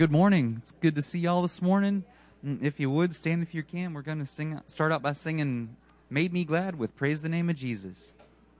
Good morning. It's good to see y'all this morning. If you would, stand if you can. We're going to start out by singing Made Me Glad with Praise the Name of Jesus.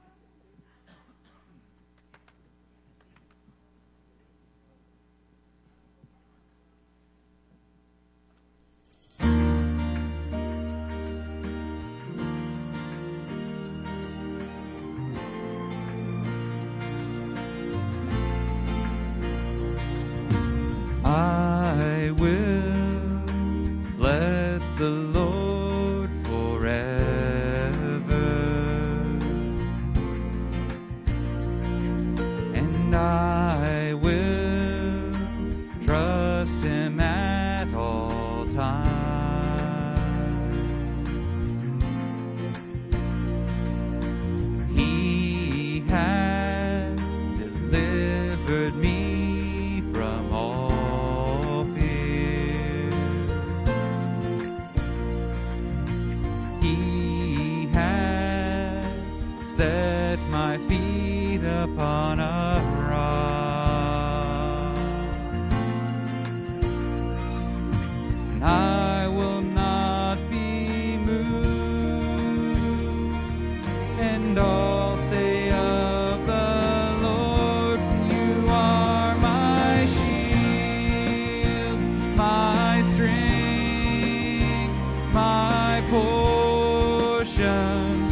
I will bless the Lord forever, and I will trust Him at all times. He has delivered me from all set my feet upon a rock, and I will not be moved, and all say of the Lord, You are my shield, my strength, my portion,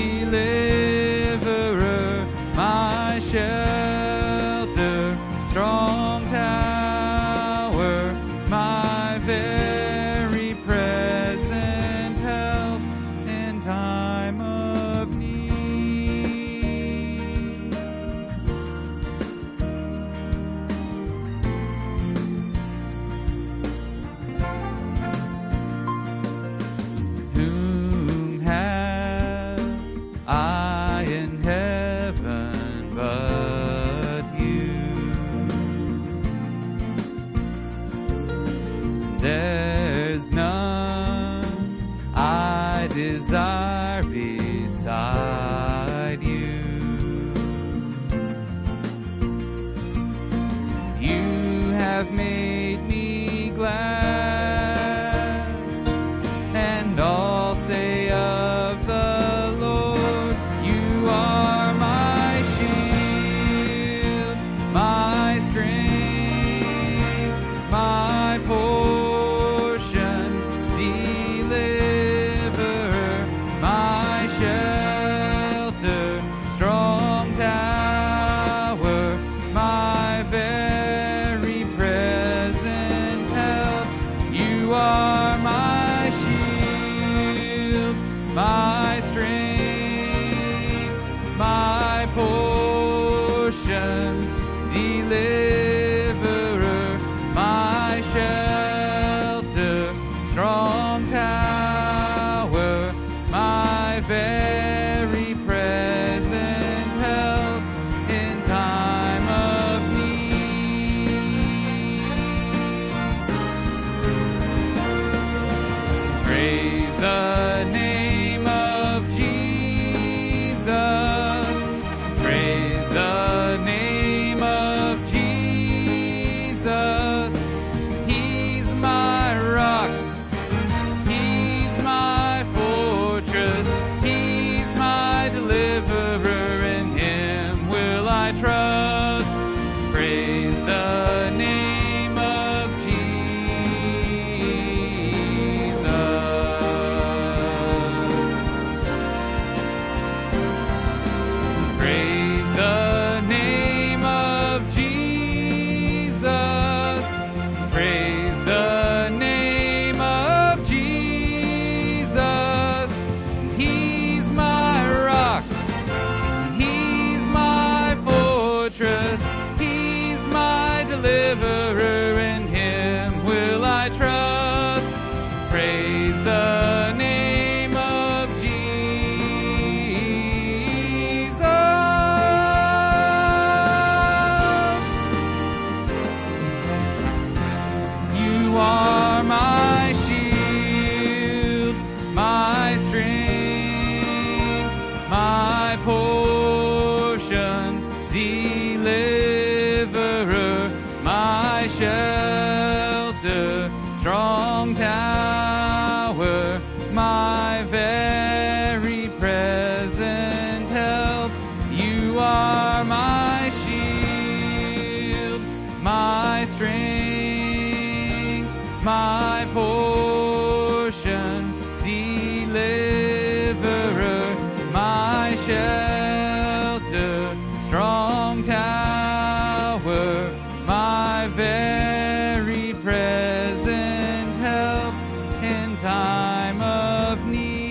my shelter, strong tower, my very present help in time of need. Whom have I in heaven but You? There's none I desire beside You. You have made me glad, and all say of the Lord, You are my shield, my strength, my portion, deliverer, my shelter, strong tower, my very present help. You are my shield, my strength, my portion, deliverer, my shelter, strong tower, my very present help in time of need. Praise the name of Jesus. Praise the name of Jesus. He's my rock. He's my fortress. He's my deliverer. In Him will I trust. Praise the name of Jesus. Praise the name of Jesus. Praise the name of Jesus. He's my rock. He's my fortress. He's my deliverer. In Him will I trust. Praise the name of Jesus. You are my shield, my strength, my portion, deliverer, my shelter. shelter, strong tower, my very present help. You are my shield, my strength, my portion, deliverer, my shelter, strong tower, my very present help in time of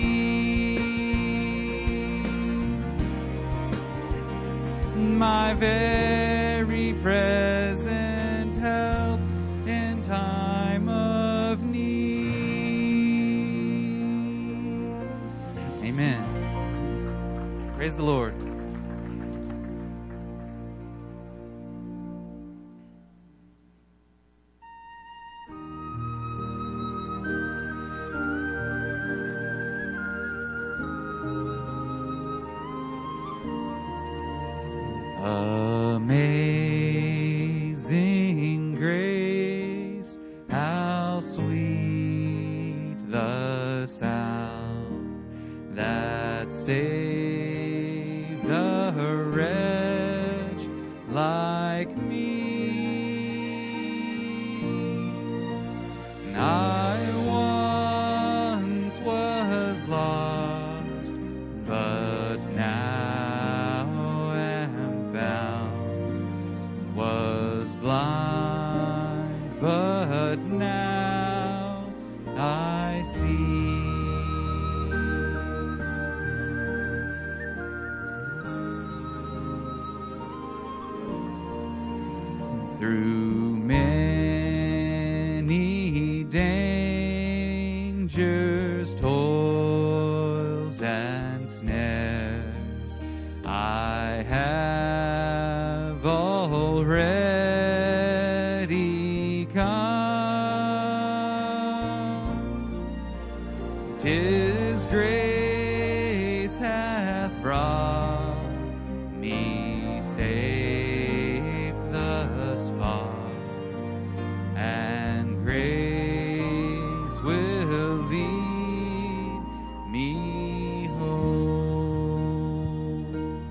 need. My very present help in time of need. Amen. Praise the Lord. Amazing grace, how sweet the sound that saved a wretch like me. I once was lost, but now am found. Was blind, but now I see. Through many dangers, toils, and snares, I have already come. 'Tis grace hath brought me safe thus far, and grace will lead me home.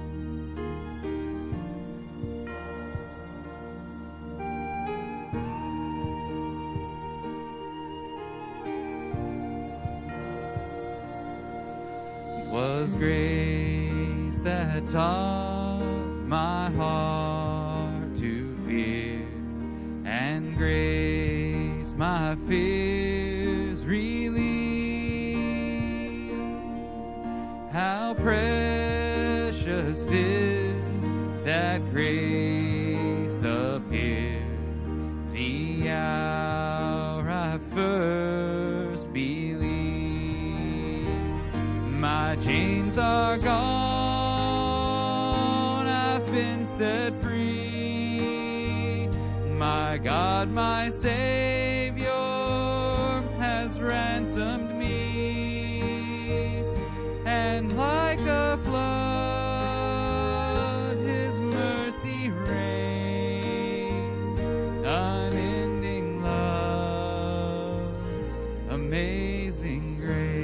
Was grace that taught my heart to fear, and grace my fears relieve. How precious did that grace appear the hour I first believed. My chains are gone, I've been set free. My God, my Savior, has ransomed me. And like a flood, His mercy reigns. Unending love, amazing grace.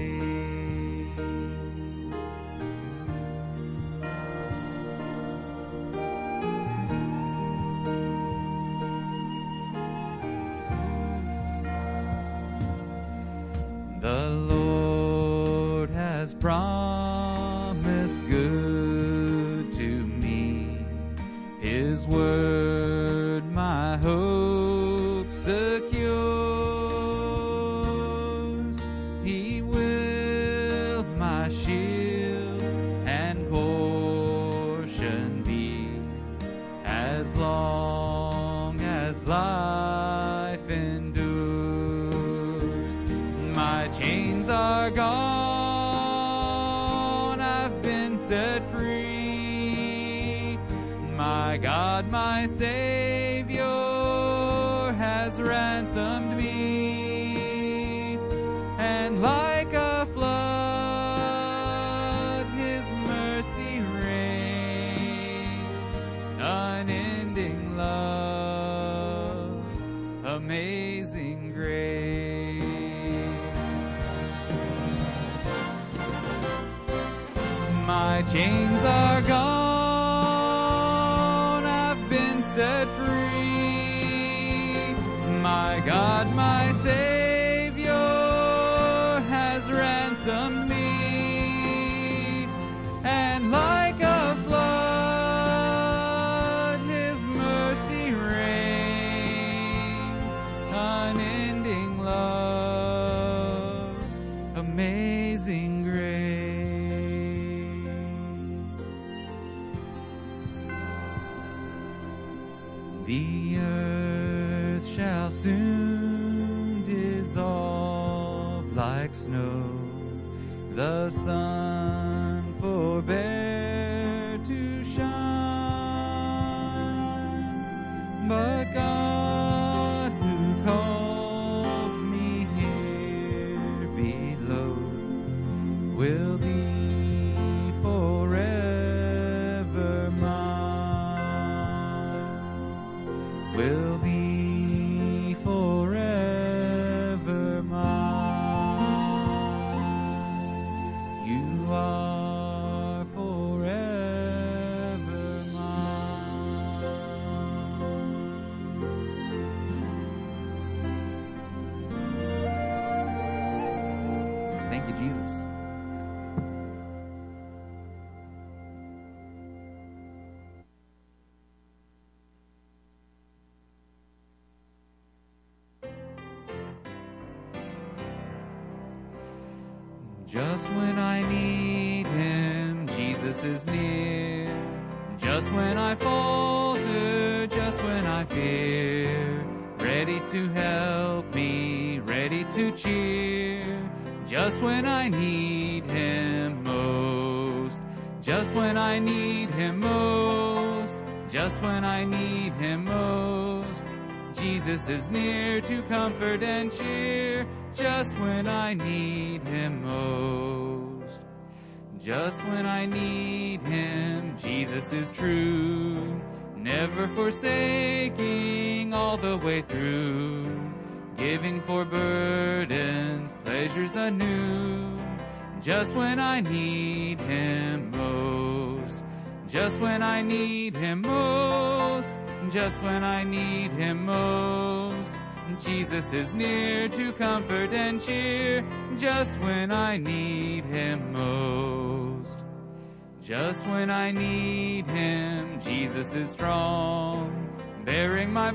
The Lord has promised good to me. His word my hope secures. He will my shield and portion be, as long as life endures. My chains are gone, I've been set free. My God, my Savior, has ransomed me. And like a flood, His mercy reigns. Unending love, amazing. amazing grace. My chains are gone, I've been set free. My God, my Savior has ransomed me. And like a flood, His mercy reigns. Unending love, amazing grace. The earth shall soon dissolve like snow. The sun forbear to shine. But God who called me here below will be forever mine. Will be forever mine. You are forever mine. Thank you, Jesus. Just when I need Him, Jesus is near. Just when I falter, just when I fear, ready to help me, ready to cheer. Just when I need Him most, just when I need Him most, just when I need Him most. Jesus is near to comfort and cheer, just when I need Him most. Just when I need Him, Jesus is true, never forsaking all the way through, giving for burdens, pleasures anew. Just when I need Him most, just when I need Him most, just when I need Him most. Jesus is near to comfort and cheer, just when I need Him most. Just when I need Him, Jesus is strong, bearing my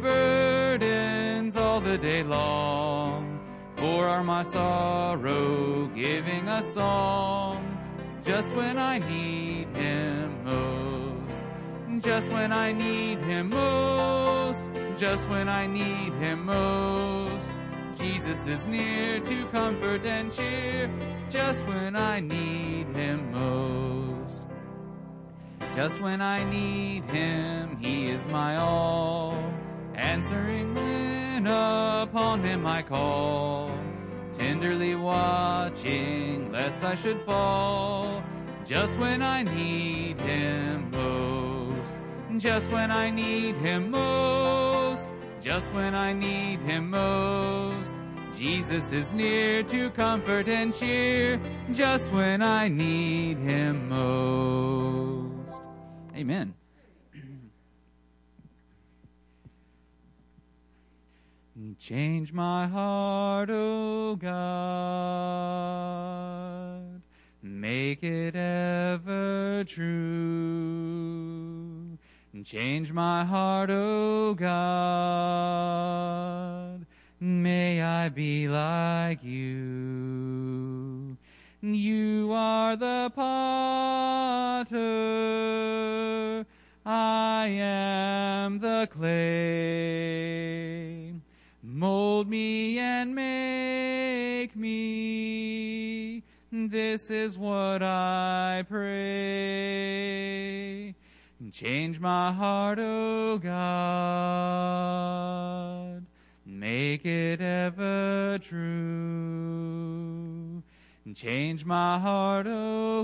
burdens all the day long. For are my sorrow, giving a song, just when I need Him most. Just when I need Him most, just when I need Him most. Jesus is near to comfort and cheer, just when I need Him most. Just when I need Him, He is my all, answering when upon Him I call, tenderly watching lest I should fall. Just when I need Him most, just when I need Him most, just when I need Him most. Jesus is near to comfort and cheer, just when I need Him most. Amen. Change my heart, O God, make it ever true. Change my heart, O God, may I be like you. You are the potter, I am the clay. Mold me and make me, this is what I pray. Change my heart, O God, make it ever true. Change my heart, O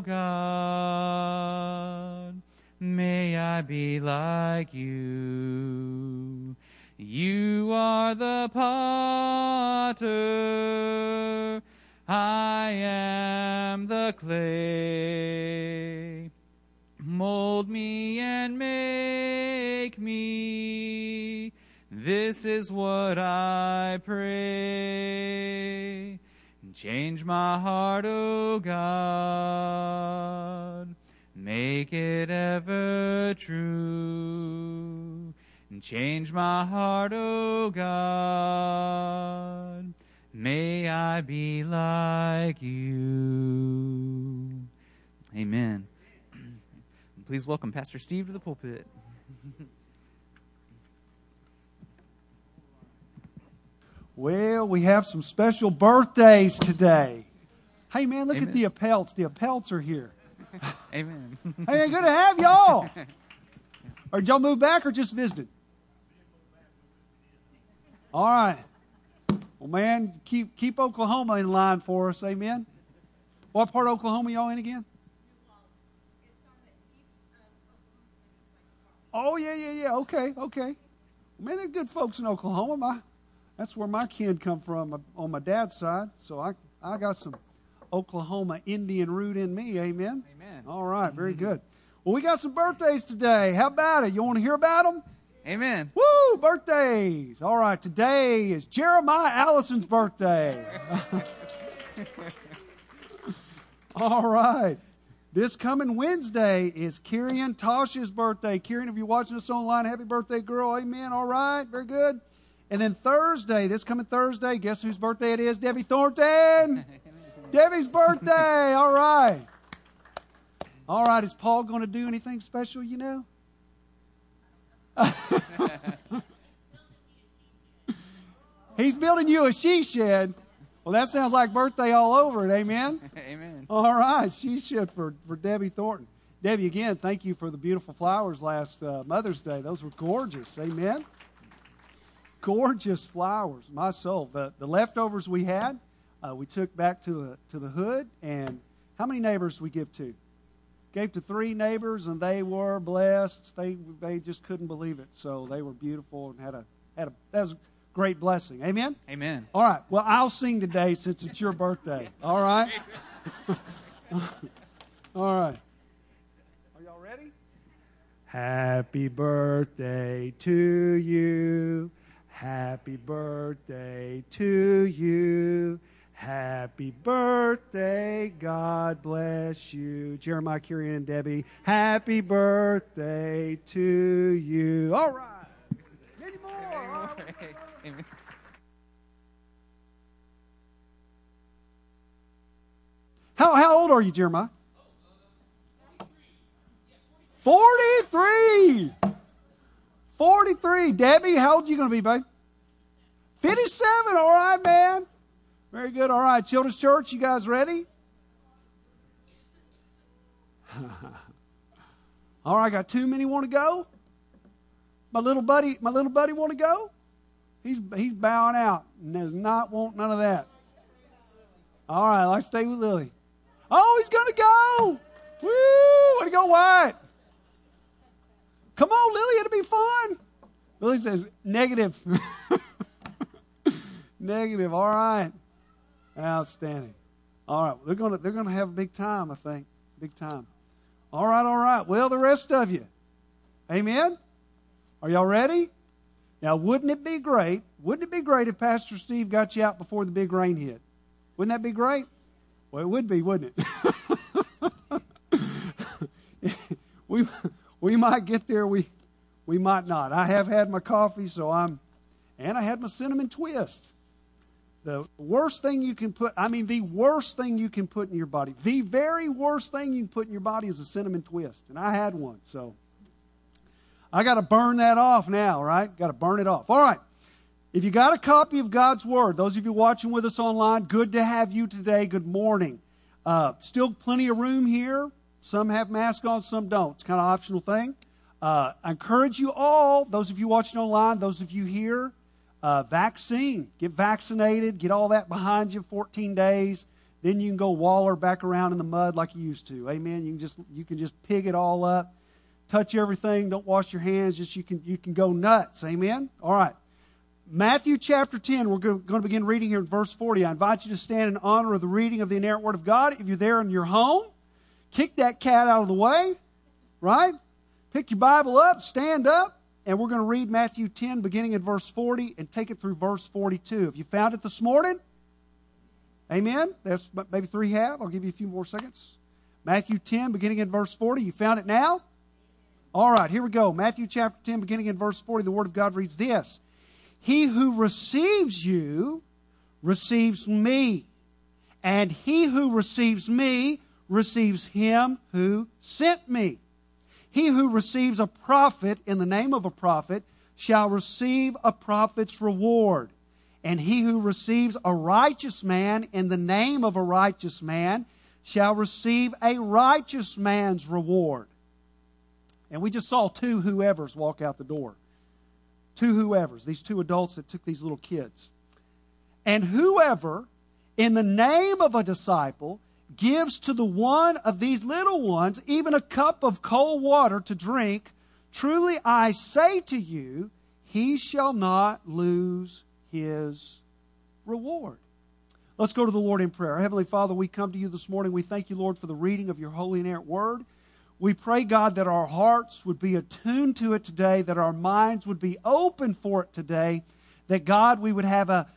God, may I be like you. You are the potter, I am the clay. Mold me and make me, this is what I pray. Change my heart, O God, make it ever true. Change my heart, O God, may I be like you. Amen. Please welcome Pastor Steve to the pulpit. Well, we have some special birthdays today. Hey, man, look Amen. at the Appelts. The Appelts are here. Amen. Hey, good to have y'all. Or did y'all move back or just visited? All right. Well, man, keep Oklahoma in line for us. Amen. What part of Oklahoma y'all in again? Oh, yeah. Okay. Man, they're good folks in Oklahoma. That's where my kin come from on my dad's side. So I got some Oklahoma Indian root in me. Amen. Amen. All right. Very good. Well, we got some birthdays today. How about it? You want to hear about them? Amen. Woo! Birthdays. All right. Today is Jeremiah Allison's birthday. All right. This coming Wednesday is Kirian Tosh's birthday. Kirian, if you're watching us online, happy birthday, girl. Amen. All right. Very good. And then Thursday, this coming Thursday, guess whose birthday it is? Debbie Thornton. Debbie's birthday. All right. All right. Is Paul going to do anything special, you know? He's building you a she shed. Well, that sounds like birthday all over it. Amen? Amen. All right. She shed for Debbie Thornton. Debbie, again, thank you for the beautiful flowers last Mother's Day. Those were gorgeous. Amen? Gorgeous flowers. My soul. The leftovers we had, we took back to the hood. And how many neighbors did we give to? Gave to 3 neighbors, and they were blessed. They just couldn't believe it. So they were beautiful and that was a great blessing. Amen? Amen. All right. Well, I'll sing today since it's your birthday. All right? All right. Are y'all ready? Happy birthday to you. Happy birthday to you. Happy birthday, God bless you. Jeremiah, Kirian, and Debbie, happy birthday to you. All right. Many more. All right. Amen. How old are you, Jeremiah? 43. 43. Debbie, how old are you going to be, babe? 57. All right, man. Very good. All right, Children's Church, you guys ready? All right, got 2 many want to go. My little buddy want to go. He's bowing out and does not want none of that. All right, let's stay with Lily. Oh, he's going to go. Woo! Way to go, Wyatt. Come on, Lily, it'll be fun. Lily says, negative. Negative. All right. Outstanding. All right. They're gonna have a big time, I think. Big time. All right. Well, the rest of you. Amen? Are y'all ready? Now, wouldn't it be great if Pastor Steve got you out before the big rain hit? Wouldn't that be great? Well, it would be, wouldn't it? We might get there, we might not. I have had my coffee, and I had my cinnamon twist. The worst thing you can put in your body, the very worst thing you can put in your body is a cinnamon twist. And I had one, so I got to burn that off now, right? Got to burn it off. All right. If you got a copy of God's Word, those of you watching with us online, good to have you today. Good morning. Still plenty of room here. Some have masks on, some don't. It's kind of an optional thing. I encourage you all, those of you watching online, those of you here, vaccine. Get vaccinated. Get all that behind you, 14 days. Then you can go waller back around in the mud like you used to. Amen. You can just pig it all up. Touch everything. Don't wash your hands. You can go nuts. Amen. All right. Matthew chapter 10, we're going to begin reading here in verse 40. I invite you to stand in honor of the reading of the inerrant Word of God. If you're there in your home, kick that cat out of the way, right? Pick your Bible up, stand up, and we're going to read Matthew 10 beginning in verse 40 and take it through verse 42. If you found it this morning, amen. That's maybe 3 have. I'll give you a few more seconds. Matthew 10 beginning in verse 40. You found it now? All right, here we go. Matthew chapter 10 beginning in verse 40. The Word of God reads this. He who receives you receives me, and he who receives me receives him who sent me. He who receives a prophet in the name of a prophet shall receive a prophet's reward. And he who receives a righteous man in the name of a righteous man shall receive a righteous man's reward. And we just saw 2 whoever's walk out the door. 2 whoever's, these 2 adults that took these little kids. And whoever, in the name of a disciple, gives to the one of these little ones even a cup of cold water to drink, truly I say to you, he shall not lose his reward. Let's go to the Lord in prayer. Our Heavenly Father, we come to you this morning. We thank you, Lord, for the reading of your holy and inerrant word. We pray, God, that our hearts would be attuned to it today, that our minds would be open for it today, that, God, we would have a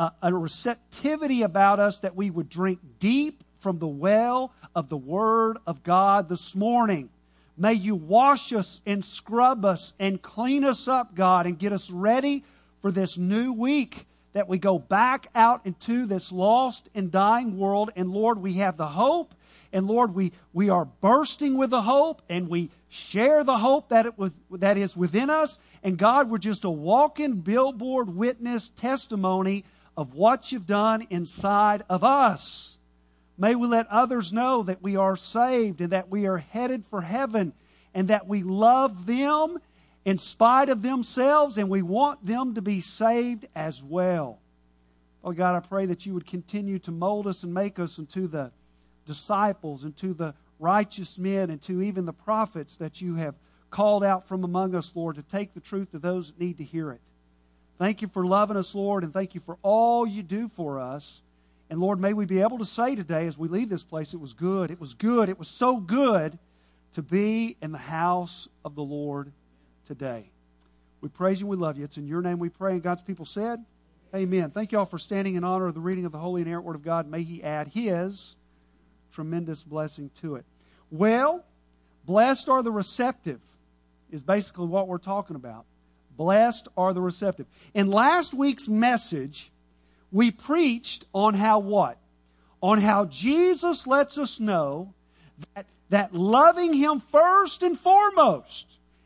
receptivity about us, that we would drink deep from the well of the Word of God this morning. May you wash us and scrub us and clean us up, God, and get us ready for this new week, that we go back out into this lost and dying world. And Lord, we have the hope. And Lord, we are bursting with the hope, and we share the hope that is within us. And God, we're just a walking billboard witness testimony of what you've done inside of us. May we let others know that we are saved and that we are headed for heaven and that we love them in spite of themselves, and we want them to be saved as well. Oh God, I pray that you would continue to mold us and make us into the disciples, into the righteous men, and to even the prophets that you have called out from among us, Lord, to take the truth to those that need to hear it. Thank you for loving us, Lord, and thank you for all you do for us. And Lord, may we be able to say today as we leave this place, it was good, it was good, it was so good to be in the house of the Lord today. We praise you, we love you. It's in your name we pray, and God's people said, amen. Thank you all for standing in honor of the reading of the holy and inerrant Word of God. May He add His tremendous blessing to it. Well, blessed are the receptive is basically what we're talking about. Blessed are the receptive. In last week's message, we preached on how what? On how Jesus lets us know that loving Him first and foremost,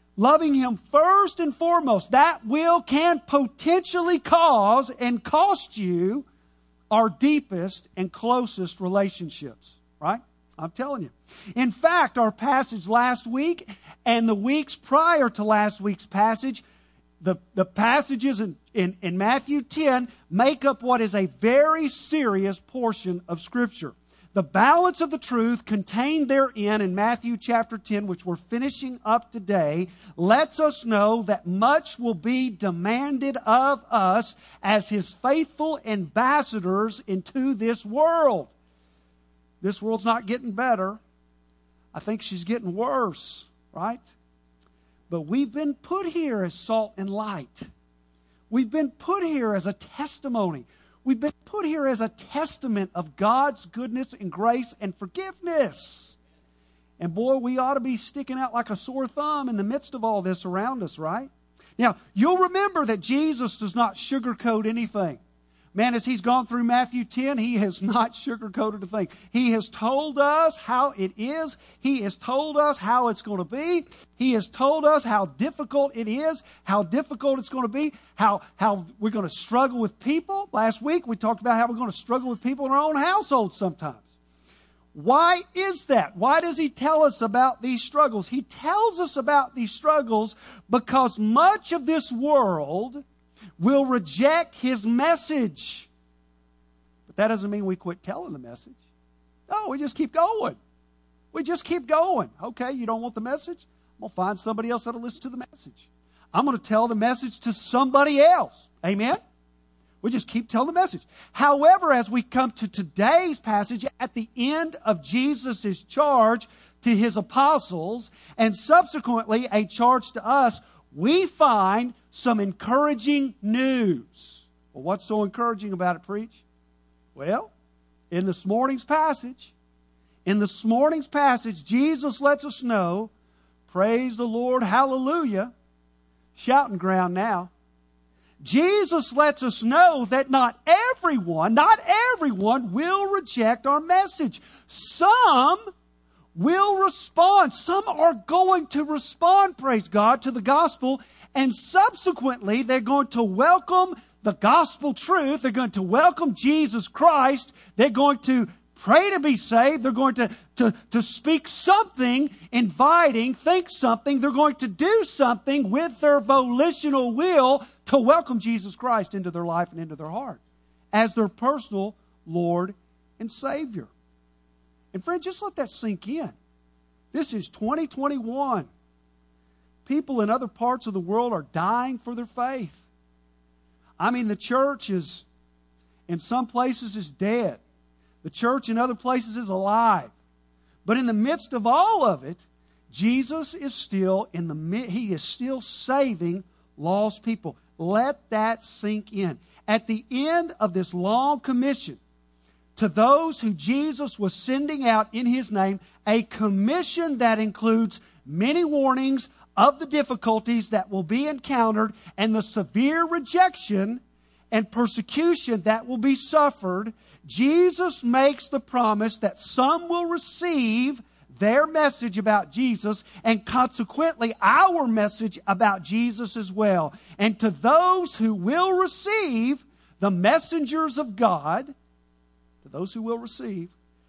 that can potentially cause and cost you our deepest and closest relationships. Right? I'm telling you. In fact, our passage last week and the weeks prior to last week's passage, the passages in Matthew 10 make up what is a very serious portion of Scripture. The balance of the truth contained therein in Matthew chapter 10, which we're finishing up today, lets us know that much will be demanded of us as His faithful ambassadors into this world. This world's not getting better. I think she's getting worse, right? But we've been put here as salt and light. We've been put here as a testimony. We've been put here as a testament of God's goodness and grace and forgiveness. And boy, we ought to be sticking out like a sore thumb in the midst of all this around us, right? Now, you'll remember that Jesus does not sugarcoat anything. Man, as He's gone through Matthew 10, He has not sugarcoated a thing. He has told us how it is. He has told us how it's going to be. He has told us how difficult it is, how difficult it's going to be, how we're going to struggle with people. Last week, we talked about how we're going to struggle with people in our own household sometimes. Why is that? Why does He tell us about these struggles? He tells us about these struggles because much of this world will reject His message. But that doesn't mean we quit telling the message. No, we just keep going. We just keep going. Okay, you don't want the message? I'm going to find somebody else that'll listen to the message. I'm going to tell the message to somebody else. Amen? We just keep telling the message. However, as we come to today's passage, at the end of Jesus' charge to his apostles, and subsequently a charge to us, we find some encouraging news. Well, what's so encouraging about it, preach? Well, in this morning's passage, Jesus lets us know, praise the Lord, hallelujah, shouting ground now. Jesus lets us know that not everyone will reject our message. Some will respond. Some are going to respond, praise God, to the gospel. And subsequently, they're going to welcome the gospel truth. They're going to welcome Jesus Christ. They're going to pray to be saved. They're going to speak something inviting, think something. They're going to do something with their volitional will to welcome Jesus Christ into their life and into their heart as their personal Lord and Savior. And friend, just let that sink in. This is 2021. People in other parts of the world are dying for their faith. I mean, the church is, in some places, is dead. The church in other places is alive. But in the midst of all of it, Jesus is still He is still saving lost people. Let that sink in. At the end of this long commission, to those who Jesus was sending out in His name, a commission that includes many warnings of the difficulties that will be encountered and the severe rejection and persecution that will be suffered, Jesus makes the promise that some will receive their message about Jesus and consequently our message about Jesus as well. And to those who will receive the messengers of God, to those who will receive,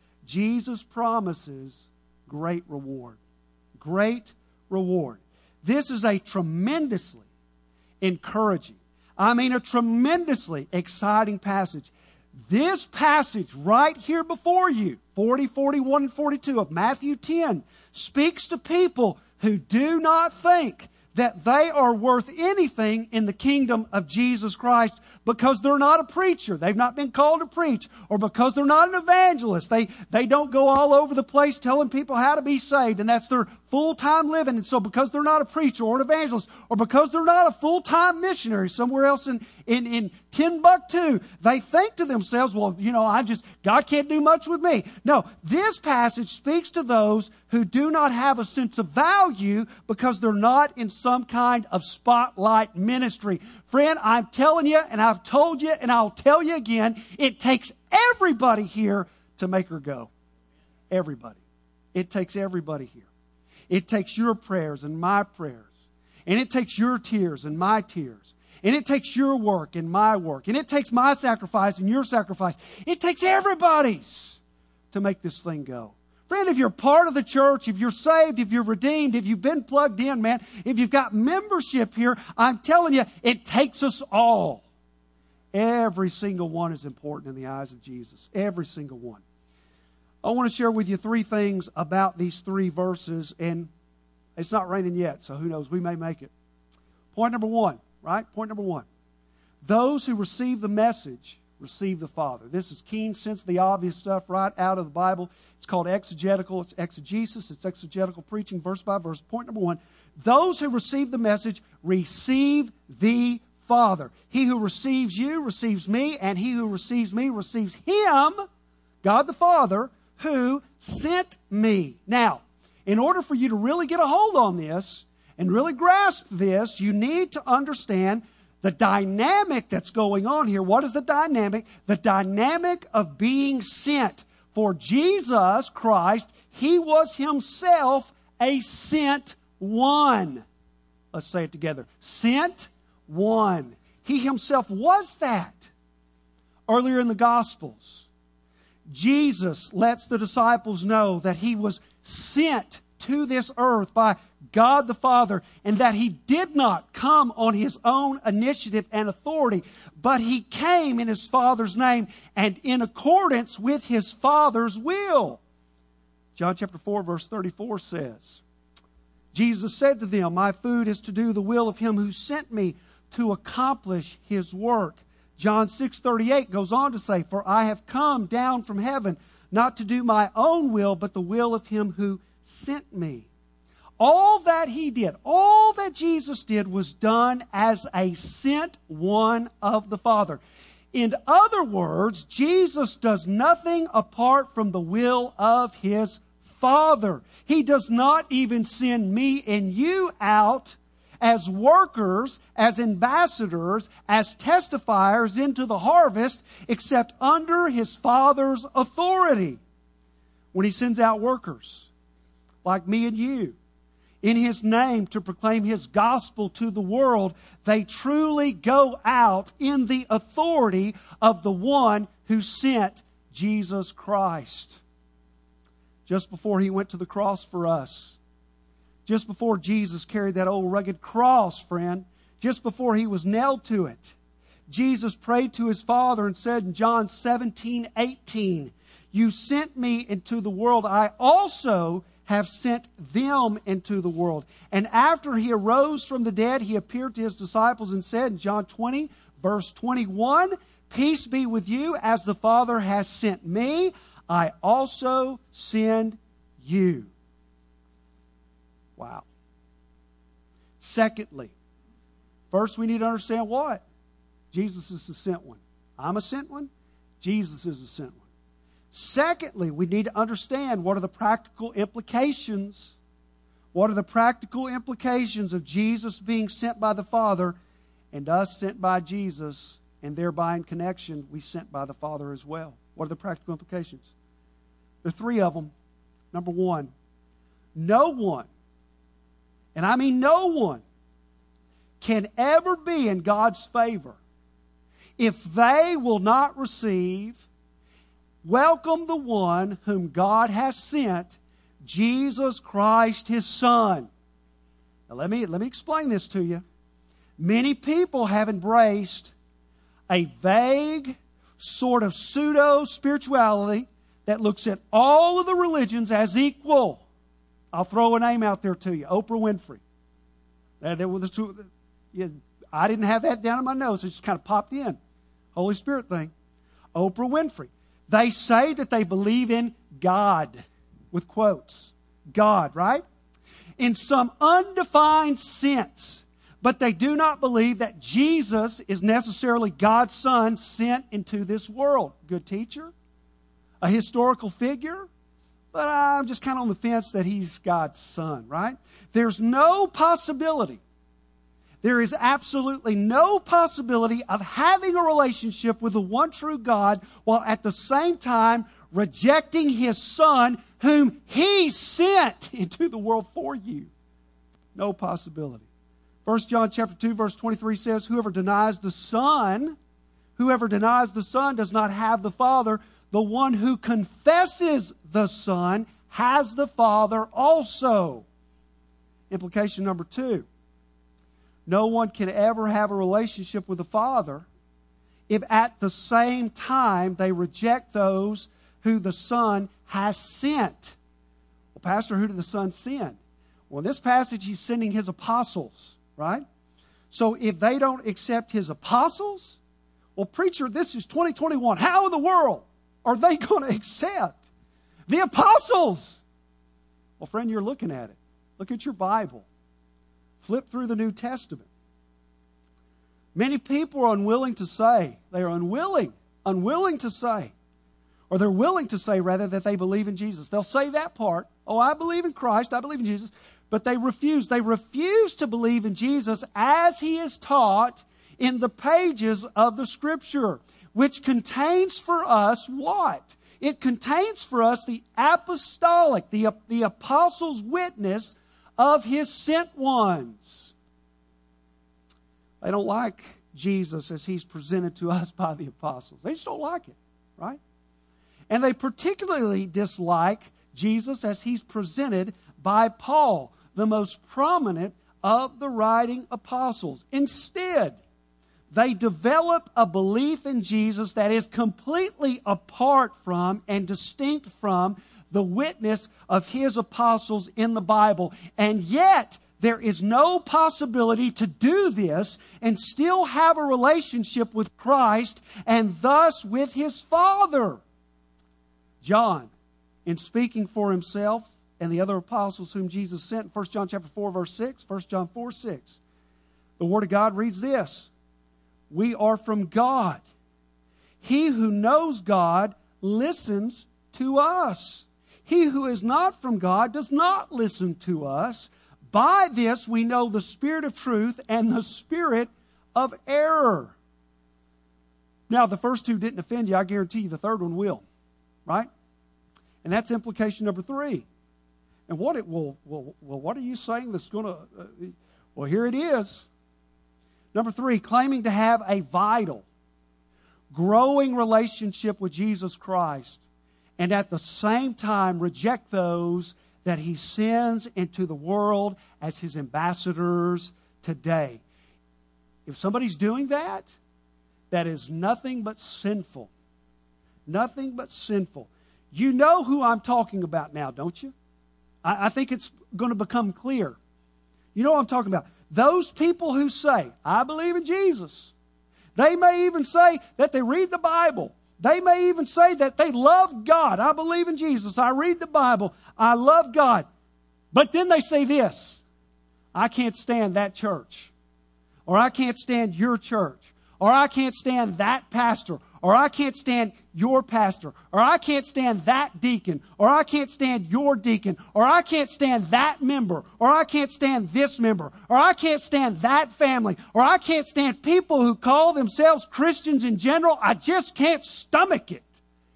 Jesus promises great reward. Great reward. This is a tremendously encouraging, a tremendously exciting passage. This passage right here before you, 40, 41, and 42 of Matthew 10, speaks to people who do not think that they are worth anything in the kingdom of Jesus Christ because they're not a preacher. They've not been called to preach. Or because they're not an evangelist. They don't go all over the place telling people how to be saved. And that's their full-time living. And so because they're not a preacher or an evangelist, or because they're not a full-time missionary somewhere else in Timbuktu, they think to themselves, well, God can't do much with me. No, this passage speaks to those who do not have a sense of value because they're not in some kind of spotlight ministry. Friend, I'm telling you, and I've told you, and I'll tell you again, it takes everybody here to make her go. Everybody. It takes everybody here. It takes your prayers and my prayers. And it takes your tears and my tears. And it takes your work and my work. And it takes my sacrifice and your sacrifice. It takes everybody's to make this thing go. Friend, if you're part of the church, if you're saved, if you're redeemed, if you've been plugged in, man, if you've got membership here, I'm telling you, it takes us all. Every single one is important in the eyes of Jesus. Every single one. I want to share with you 3 things about these 3 verses, and it's not raining yet, so who knows, we may make it. Point number 1, right? Point number 1. Those who receive the message receive the Father. This is keen sense, the obvious stuff right out of the Bible. It's called exegetical. It's exegesis. It's exegetical preaching verse by verse. Point number 1. Those who receive the message receive the Father. He who receives you receives me, and he who receives me receives Him, God the Father, who sent me. Now, in order for you to really get a hold on this and really grasp this, you need to understand the dynamic that's going on here. What is the dynamic? The dynamic of being sent. For Jesus Christ, He was Himself a sent one. Let's say it together. Sent one. He Himself was that. Earlier in the Gospels, Jesus lets the disciples know that He was sent to this earth by God the Father, and that He did not come on His own initiative and authority, but He came in His Father's name and in accordance with His Father's will. John chapter 4 verse 34 says, Jesus said to them, my food is to do the will of him who sent me to accomplish his work. John 6:38 goes on to say, for I have come down from heaven not to do my own will, but the will of him who sent me. All that he did, all that Jesus did was done as a sent one of the Father. In other words, Jesus does nothing apart from the will of his Father. He does not even send me and you out as workers, as ambassadors, as testifiers into the harvest, except under his Father's authority. When he sends out workers like me and you in his name to proclaim his gospel to the world, they truly go out in the authority of the one who sent Jesus Christ. Just before he went to the cross for us, just before Jesus carried that old rugged cross, friend, just before he was nailed to it, Jesus prayed to his Father and said in John 17:18, you sent me into the world, I also have sent them into the world. And after he arose from the dead, he appeared to his disciples and said in John 20, verse 21, peace be with you, as the Father has sent me, I also send you. Wow. Secondly, first we need to understand what? Jesus is the sent one. I'm a sent one. Jesus is the sent one. Secondly, we need to understand what are the practical implications. What are the practical implications of Jesus being sent by the Father and us sent by Jesus, and thereby in connection, we sent by the Father as well? What are the practical implications? There are three of them. Number one, no one, and I mean no one, can ever be in God's favor if they will not welcome the one whom God has sent, Jesus Christ, his Son. Now let me explain this to you. Many people have embraced a vague sort of pseudo-spirituality that looks at all of the religions as equal. I'll throw a name out there to you, Oprah Winfrey. I didn't have that down in my notes. It just kind of popped in. Holy Spirit thing. Oprah Winfrey. They say that they believe in God, with quotes. God, right? In some undefined sense. But they do not believe that Jesus is necessarily God's Son sent into this world. Good teacher? A historical figure? But I'm just kind of on the fence that he's God's Son, right? There's no possibility. There is absolutely no possibility of having a relationship with the one true God while at the same time rejecting his Son whom he sent into the world for you. No possibility. 1 John chapter 2 verse 23 says, whoever denies the Son does not have the Father. The one who confesses the Son has the Father also. Implication number 2. No one can ever have a relationship with the Father if at the same time they reject those who the Son has sent. Well, Pastor, who did the Son send? Well, in this passage, he's sending his apostles, right? So if they don't accept his apostles, well, preacher, this is 2021. How in the world are they going to accept the apostles? Well, friend, you're looking at it. Look at your Bible. Flip through the New Testament. Many people are unwilling to say, they're unwilling to say, or they're willing to say rather that they believe in Jesus. They'll say that part. Oh, I believe in Christ, I believe in Jesus. But they refuse. They refuse to believe in Jesus as he is taught in the pages of the Scripture, which contains for us what? It contains for us the apostolic, the apostles' witness of his sent ones. They don't like Jesus as he's presented to us by the apostles. They just don't like it, right? And they particularly dislike Jesus as he's presented by Paul, the most prominent of the writing apostles. Instead, they develop a belief in Jesus that is completely apart from and distinct from the witness of His apostles in the Bible. And yet, there is no possibility to do this and still have a relationship with Christ and thus with His Father. John, in speaking for himself and the other apostles whom Jesus sent, 1 John chapter 4, verse 6, 1 John 4, 6, the Word of God reads this: we are from God. He who knows God listens to us. He who is not from God does not listen to us. By this we know the spirit of truth and the spirit of error. Now, the first two didn't offend you. I guarantee you the third one will. Right? And that's implication number 3. And what are you saying that's going to... well, here it is. Number 3, claiming to have a vital, growing relationship with Jesus Christ, and at the same time reject those that He sends into the world as His ambassadors today. If somebody's doing that, that is nothing but sinful. Nothing but sinful. You know who I'm talking about now, don't you? I think it's going to become clear. You know what I'm talking about. Those people who say, I believe in Jesus. They may even say that they read the Bible. They may even say that they love God. I believe in Jesus. I read the Bible. I love God. But then they say this: I can't stand that church. Or I can't stand your church. Or I can't stand that pastor. Or I can't stand your pastor. Or I can't stand that deacon. Or I can't stand your deacon. Or I can't stand that member. Or I can't stand this member. Or I can't stand that family. Or I can't stand people who call themselves Christians in general. I just can't stomach it.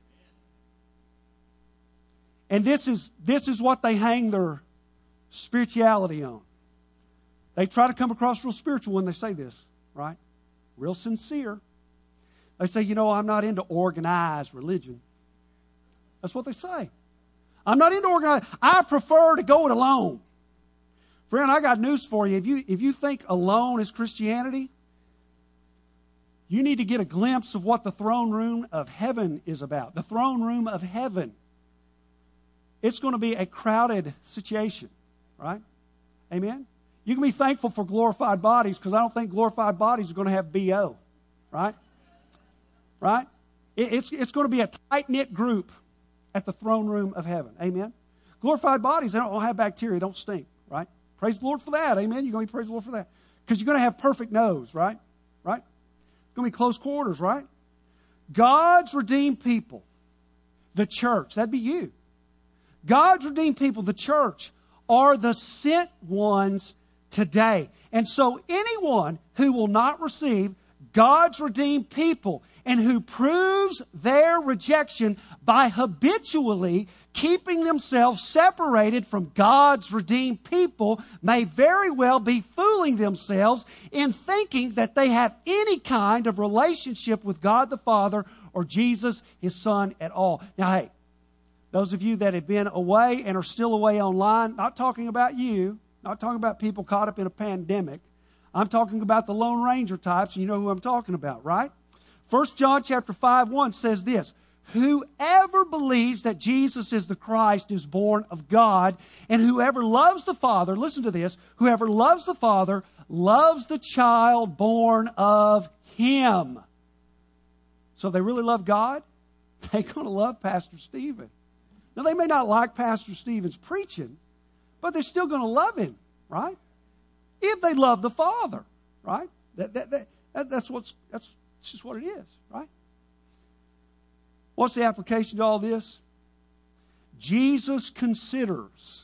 And this is what they hang their spirituality on. They try to come across real spiritual when they say this, right? Real sincere. They say, I'm not into organized religion. That's what they say. I'm not into organized. I prefer to go it alone. Friend, I got news for you. If you think alone is Christianity, you need to get a glimpse of what the throne room of heaven is about. The throne room of heaven. It's going to be a crowded situation, right? Amen? You can be thankful for glorified bodies, because I don't think glorified bodies are going to have BO, right? Right? It's going to be a tight-knit group at the throne room of heaven. Amen? Glorified bodies, they don't have bacteria, don't stink, right? Praise the Lord for that. Amen? You're going to be praise the Lord for that. Because you're going to have perfect nose, right? Right? It's going to be close quarters, right? God's redeemed people, the church, that'd be you. God's redeemed people, the church, are the sent ones today. And so anyone who will not receive God's redeemed people and who proves their rejection by habitually keeping themselves separated from God's redeemed people may very well be fooling themselves in thinking that they have any kind of relationship with God the Father or Jesus, His Son, at all. Now, hey, those of you that have been away and are still away online, not talking about you, not talking about people caught up in a pandemic. I'm talking about the Lone Ranger types, and you know who I'm talking about, right? 1 John chapter 5:1 says this: whoever believes that Jesus is the Christ is born of God, and whoever loves the Father, listen to this, whoever loves the Father loves the child born of Him. So if they really love God, they're going to love Pastor Stephen. Now, they may not like Pastor Stephen's preaching, but they're still going to love him, right? If they love the Father, right? That's just what it is, right? What's the application to all this? Jesus considers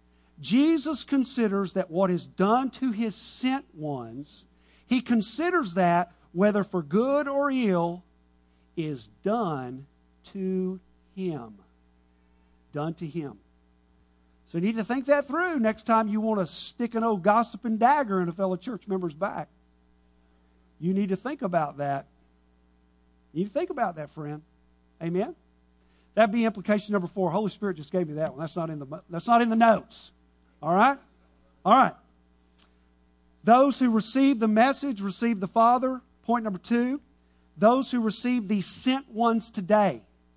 that what is done to His sent ones, He considers that, whether for good or ill, is done to Him. Done to Him. So you need to think that through next time you want to stick an old gossiping dagger in a fellow church member's back. You need to think about that. You need to think about that, friend. Amen? That'd be implication number 4. Holy Spirit just gave me that one. That's not in the notes. All right? All right. Those who receive the message receive the Father. Point number 2. Those who receive the sent ones today.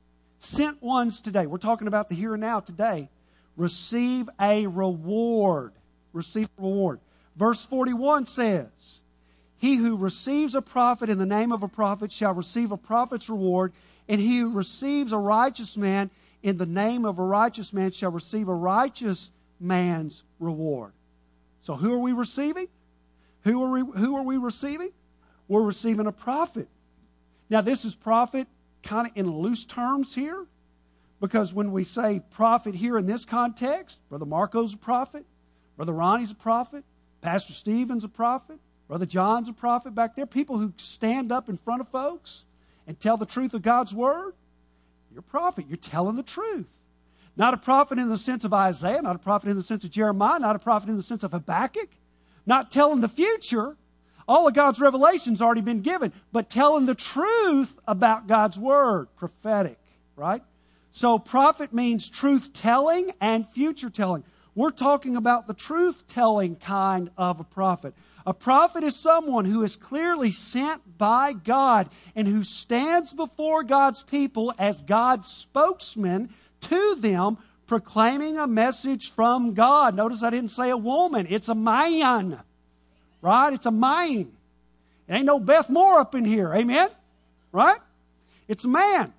sent ones today, we're talking about the here and now today, receive a reward. Receive a reward. Verse 41 says, he who receives a prophet in the name of a prophet shall receive a prophet's reward, and he who receives a righteous man in the name of a righteous man shall receive a righteous man's reward. So who are we receiving? Who are we receiving? We're receiving a prophet. Now this is prophet kind of in loose terms here, because when we say prophet here in this context, Brother Marco's a prophet, Brother Ronnie's a prophet, Pastor Stephen's a prophet, Brother John's a prophet back there. People who stand up in front of folks and tell the truth of God's Word. You're a prophet. You're telling the truth. Not a prophet in the sense of Isaiah, not a prophet in the sense of Jeremiah, not a prophet in the sense of Habakkuk. Not telling the future. All of God's revelation's already been given, but telling the truth about God's Word. Prophetic, right? So prophet means truth-telling and future-telling. We're talking about the truth-telling kind of a prophet. A prophet is someone who is clearly sent by God and who stands before God's people as God's spokesman to them, proclaiming a message from God. Notice I didn't say a woman. It's a man. Right? It's a man. It ain't no Beth Moore up in here. Amen? Right? It's a man.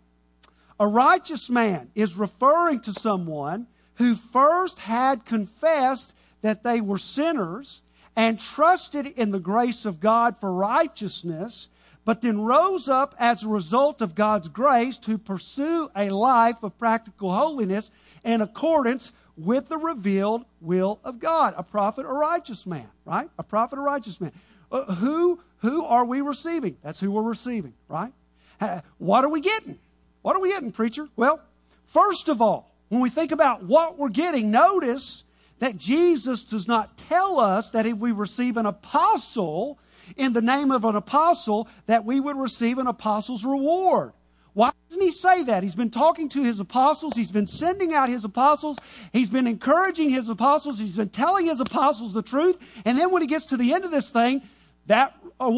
A righteous man is referring to someone who first had confessed that they were sinners and trusted in the grace of God for righteousness, but then rose up as a result of God's grace to pursue a life of practical holiness in accordance with the revealed will of God. A prophet, a righteous man, right? A prophet, a righteous man. Who are we receiving? That's who we're receiving, right? What are we getting? What are we getting, preacher? Well, first of all, when we think about what we're getting, notice that Jesus does not tell us that if we receive an apostle in the name of an apostle, that we would receive an apostle's reward. Why doesn't he say that? He's been talking to his apostles. He's been sending out his apostles. He's been encouraging his apostles. He's been telling his apostles the truth. And then when he gets to the end of this thing, that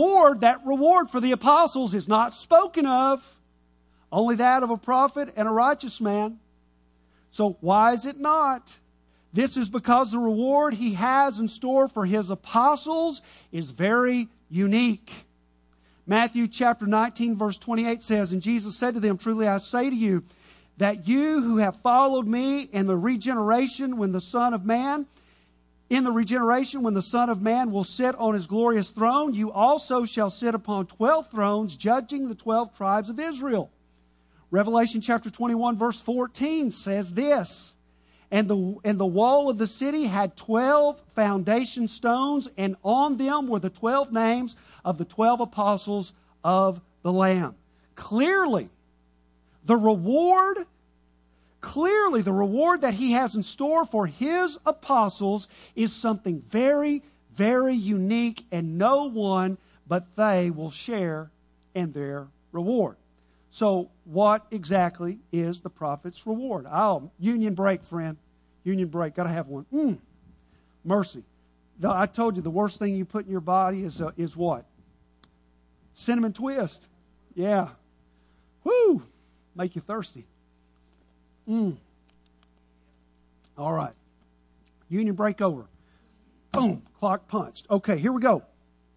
reward for the apostles is not spoken of. Only that of a prophet and a righteous man. So why is it not? This is because the reward he has in store for his apostles is very unique. Matthew chapter 19 verse 28 says, and Jesus said to them, truly I say to you, that you who have followed me in the regeneration when the Son of Man will sit on his glorious throne, you also shall sit upon 12 thrones, judging the 12 tribes of Israel. Revelation chapter 21 verse 14 says this, and the wall of the city had 12 foundation stones, and on them were the 12 names of the 12 apostles of the Lamb. Clearly, the reward that he has in store for his apostles is something very, very unique, and no one but they will share in their reward. So what exactly is the prophet's reward? Oh, union break, friend. Union break. Got to have one. Mercy. I told you the worst thing you put in your body is what? Cinnamon twist. Yeah. Whoo! Make you thirsty. All right. Union break over. Boom. Clock punched. Okay, here we go.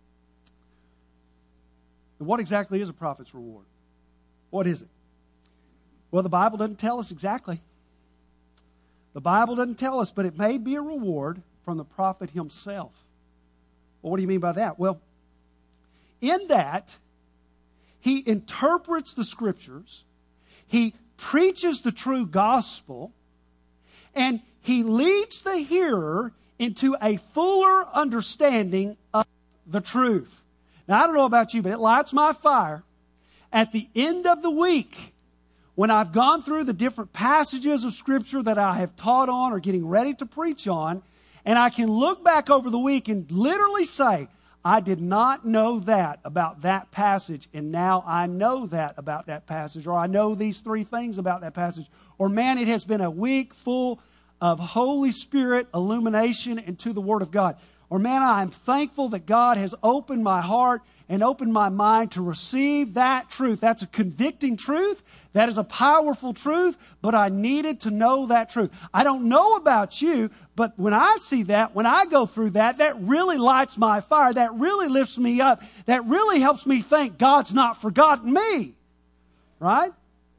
What exactly is a prophet's reward? What is it? Well, the Bible doesn't tell us exactly. The Bible doesn't tell us, but it may be a reward from the prophet himself. Well, what do you mean by that? Well, in that, he interprets the Scriptures, he preaches the true gospel, and he leads the hearer into a fuller understanding of the truth. Now, I don't know about you, but it lights my fire at the end of the week, when I've gone through the different passages of Scripture that I have taught on or getting ready to preach on, and I can look back over the week and literally say, I did not know that about that passage, and now I know that about that passage, or I know these 3 things about that passage, or man, it has been a week full of Holy Spirit illumination into the Word of God. Or, man, I am thankful that God has opened my heart and opened my mind to receive that truth. That's a convicting truth. That is a powerful truth, but I needed to know that truth. I don't know about you, but when I see that, when I go through that, that really lights my fire. That really lifts me up. That really helps me think God's not forgotten me. Right?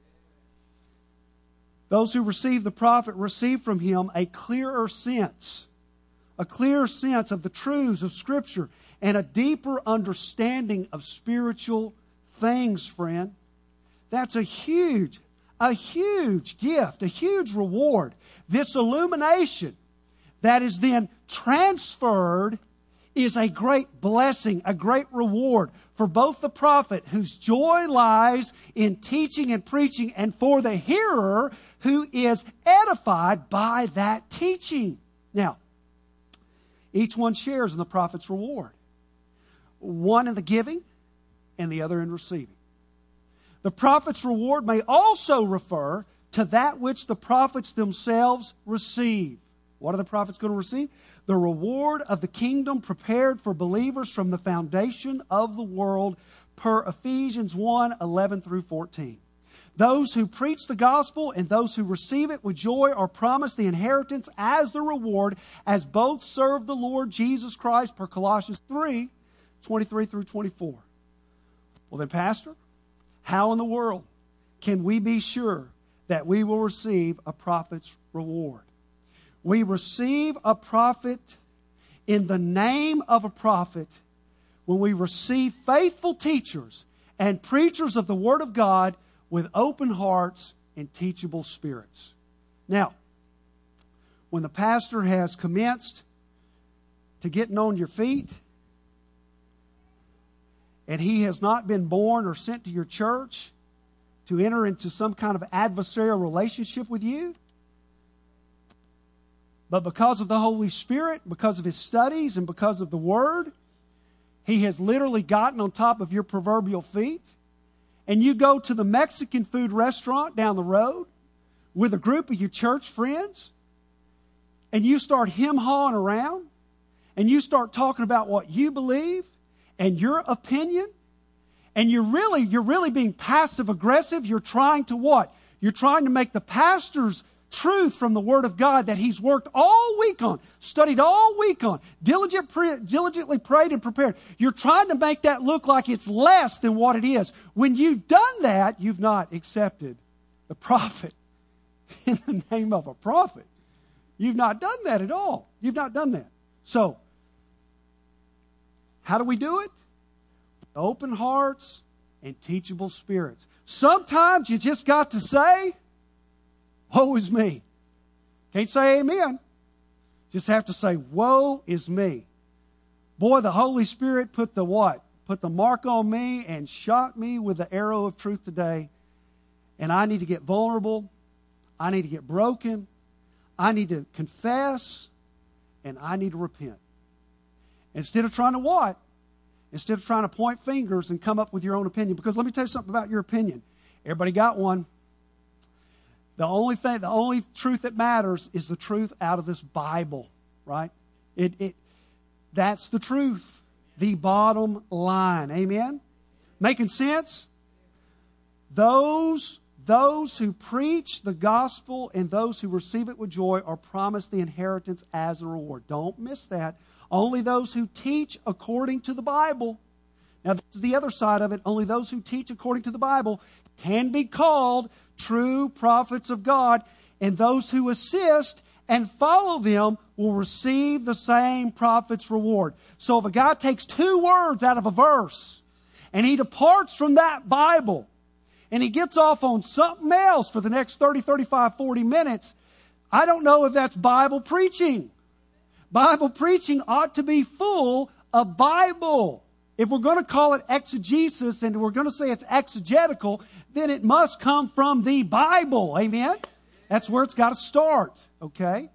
Those who receive the prophet receive from him a clearer sense of the truths of Scripture and a deeper understanding of spiritual things, friend. That's a huge gift, a huge reward. This illumination that is then transferred is a great blessing, a great reward for both the prophet, whose joy lies in teaching and preaching, and for the hearer who is edified by that teaching. Now, each one shares in the prophet's reward. One in the giving and the other in receiving. The prophet's reward may also refer to that which the prophets themselves receive. What are the prophets going to receive? The reward of the kingdom prepared for believers from the foundation of the world, per Ephesians 1:11 through 14. Those who preach the gospel and those who receive it with joy are promised the inheritance as the reward, as both serve the Lord Jesus Christ, per Colossians 3:23 through 24. Well then, Pastor, how in the world can we be sure that we will receive a prophet's reward? We receive a prophet in the name of a prophet when we receive faithful teachers and preachers of the Word of God with open hearts and teachable spirits. Now, when the pastor has commenced to getting on your feet, and he has not been born or sent to your church to enter into some kind of adversarial relationship with you, but because of the Holy Spirit, because of his studies, and because of the Word, he has literally gotten on top of your proverbial feet, and you go to the Mexican food restaurant down the road with a group of your church friends, and you start hem-hawing around, and you start talking about what you believe and your opinion, and you're really being passive-aggressive. You're trying to what? You're trying to make the pastor's truth from the Word of God that he's worked all week on, studied all week on, diligently prayed and prepared. You're trying to make that look like it's less than what it is. When you've done that, you've not accepted the prophet in the name of a prophet. You've not done that at all. You've not done that. So, how do we do it? Open hearts and teachable spirits. Sometimes you just got to say, woe is me. Can't say amen. Just have to say, woe is me. Boy, the Holy Spirit put the what? Put the mark on me and shot me with the arrow of truth today. And I need to get vulnerable. I need to get broken. I need to confess. And I need to repent. Instead of trying to what? Instead of trying to point fingers and come up with your own opinion. Because let me tell you something about your opinion. Everybody got one. The only truth that matters is the truth out of this Bible, right? That's the truth. The bottom line. Amen? Making sense? Those who preach the gospel and those who receive it with joy are promised the inheritance as a reward. Don't miss that. Only those who teach according to the Bible. Now, this is the other side of it. Only those who teach according to the Bible can be called true prophets of God, and those who assist and follow them will receive the same prophet's reward. So if a guy takes 2 words out of a verse and he departs from that Bible and he gets off on something else for the next 30, 35, 40 minutes, I don't know if that's Bible preaching. Bible preaching ought to be full of Bible. If we're going to call it exegesis and we're going to say it's exegetical, then it must come from the Bible. Amen? That's where it's got to start. Okay?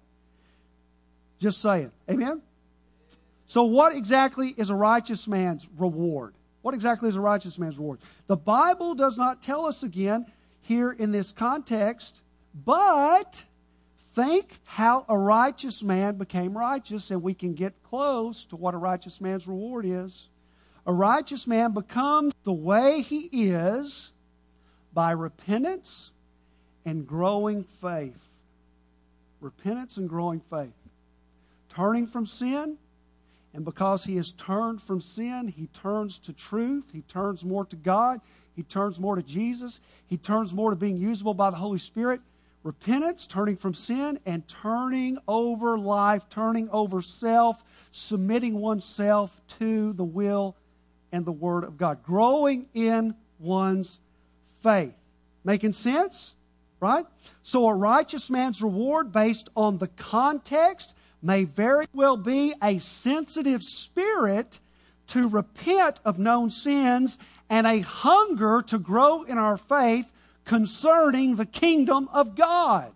Just saying. Amen? So what exactly is a righteous man's reward? What exactly is a righteous man's reward? The Bible does not tell us again here in this context, but think how a righteous man became righteous, and we can get close to what a righteous man's reward is. A righteous man becomes the way he is by repentance and growing faith. Repentance and growing faith. Turning from sin, and because he has turned from sin, he turns to truth. He turns more to God. He turns more to Jesus. He turns more to being usable by the Holy Spirit. Repentance, turning from sin, and turning over life, turning over self, submitting oneself to the will and the Word of God. Growing in one's faith. Making sense? Right? So a righteous man's reward based on the context may very well be a sensitive spirit to repent of known sins and a hunger to grow in our faith concerning the kingdom of God.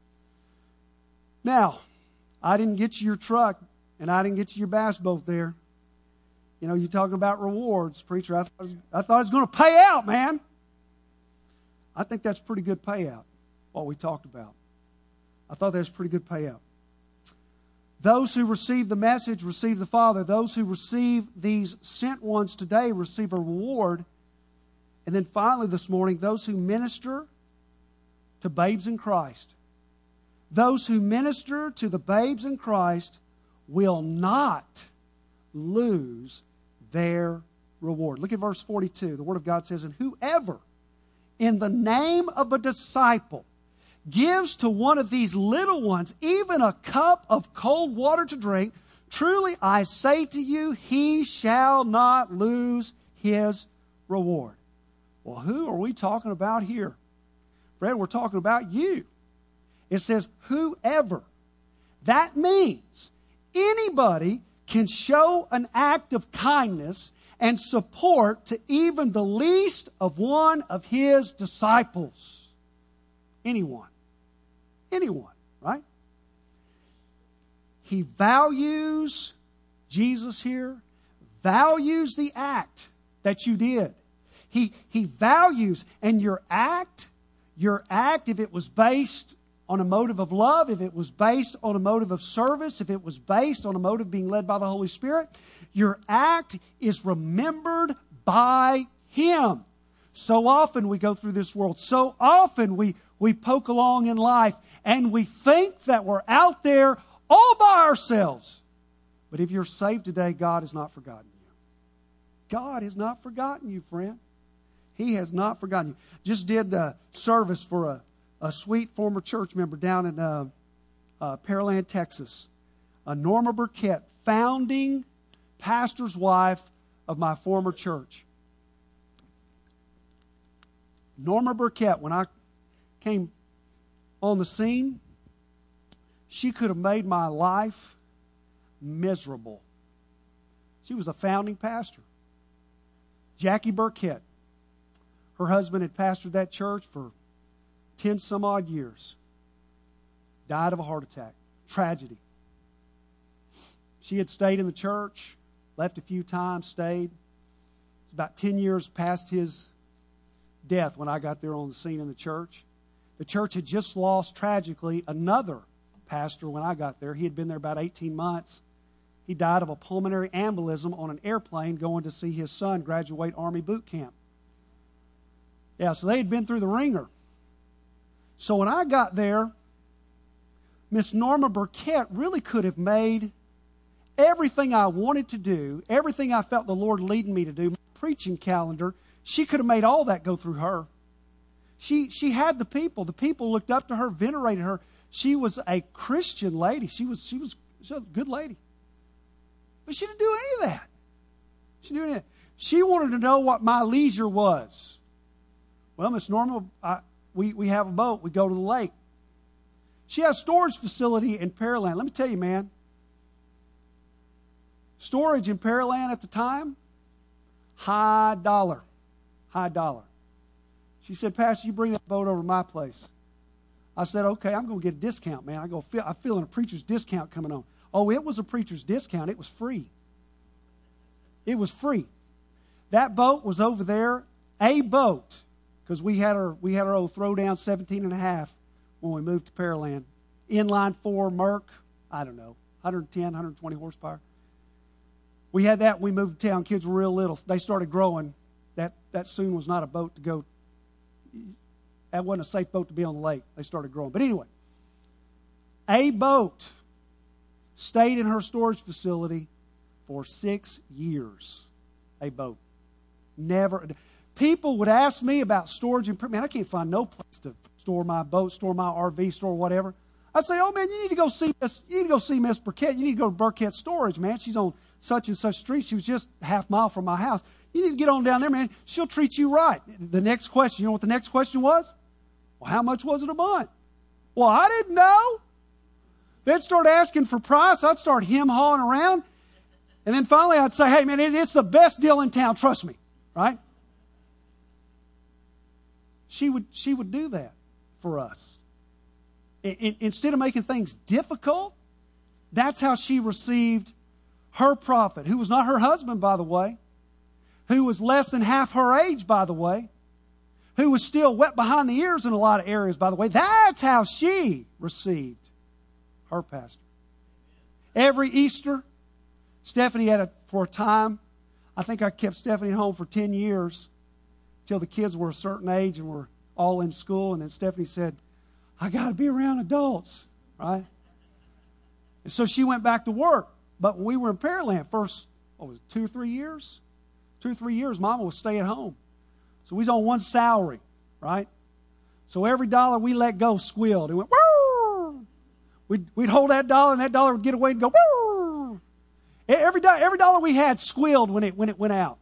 Now, I didn't get you your truck and I didn't get you your bass boat there. You know, you're talking about rewards, preacher. I thought it was going to pay out, man. I think that's pretty good payout, what we talked about. I thought that was pretty good payout. Those who receive the message receive the Father. Those who receive these sent ones today receive a reward. And then finally this morning, those who minister to babes in Christ. Those who minister to the babes in Christ will not lose their reward. Look at verse 42. The Word of God says, "And whoever in the name of a disciple gives to one of these little ones even a cup of cold water to drink, truly I say to you, he shall not lose his reward." Well, who are we talking about here? Fred, we're talking about you. It says, whoever. That means anybody can show an act of kindness and support to even the least of one of his disciples. Anyone. Anyone, right? He values, Jesus here, values the act that you did. He values, and your act, if it was based on a motive of love, if it was based on a motive of service, if it was based on a motive being led by the Holy Spirit, your act is remembered by Him. So often we go through this world. So often we poke along in life and we think that we're out there all by ourselves. But if you're saved today, God has not forgotten you. God has not forgotten you, friend. He has not forgotten you. Just did a service for a sweet former church member down in Pearland, Texas. Norma Burkett, founding pastor's wife of my former church. Norma Burkett, when I came on the scene, she could have made my life miserable. She was a founding pastor. Jackie Burkett, her husband had pastored that church for 10 some odd years. Died of a heart attack. Tragedy. She had stayed in the church, left a few times, stayed. It's about 10 years past his death when I got there on the scene in the church. The church had just lost, tragically, another pastor when I got there. He had been there about 18 months. He died of a pulmonary embolism on an airplane going to see his son graduate Army boot camp. Yeah, so they had been through the ringer. So when I got there, Miss Norma Burkett really could have made everything I wanted to do, everything I felt the Lord leading me to do, my preaching calendar, she could have made all that go through her. She had the people. The people looked up to her, venerated her. She was a Christian lady. She was a good lady. But she didn't do any of that. She didn't do any of that. She wanted to know what my leisure was. Well, Miss Norma, we have a boat. We go to the lake. She has a storage facility in Pearland. Let me tell you, man. Storage in Pearland at the time, high dollar. High dollar. She said, "Pastor, you bring that boat over to my place." I said, "Okay, I'm going to get a discount, man. I'm feeling a preacher's discount coming on." Oh, it was a preacher's discount. It was free. It was free. That boat was over there, a boat, because we had our old throwdown 17 and a half when we moved to Pearland inline 4 Merc, I don't know, 110, 120 horsepower. We had that when we moved to town. Kids were real little. They started growing. That soon was not a boat to go. That wasn't a safe boat to be on the lake. They started growing. But anyway, a boat stayed in her storage facility for 6 years. A boat. Never. People would ask me about storage and, man, I can't find no place to store my boat, store my RV, store whatever. I say, oh man, you need to go see Miss Burkett. You need to go to Burkett Storage, man. She's on such and such street. She was just a half mile from my house. You need to get on down there, man. She'll treat you right. The next question, you know what the next question was? Well, how much was it a month? Well, I didn't know. They'd start asking for price. I'd start hem-hawing around. And then finally I'd say, hey man, it's the best deal in town. Trust me. Right? She would do that for us. Instead of making things difficult, that's how she received her prophet, who was not her husband, by the way, who was less than half her age, by the way, who was still wet behind the ears in a lot of areas, by the way. That's how she received her pastor. Every Easter, Stephanie had for a time, I think I kept Stephanie at home for 10 years till the kids were a certain age and were all in school. And then Stephanie said, I got to be around adults, right? And so she went back to work. But when we were in Pearland, first, 2 or 3 years? 2 or 3 years, Mama was stay at home. So we was on one salary, right? So every dollar we let go squealed. It went, woo! We'd hold that dollar, and that dollar would get away and go, woo! Every dollar we had squealed when it went out.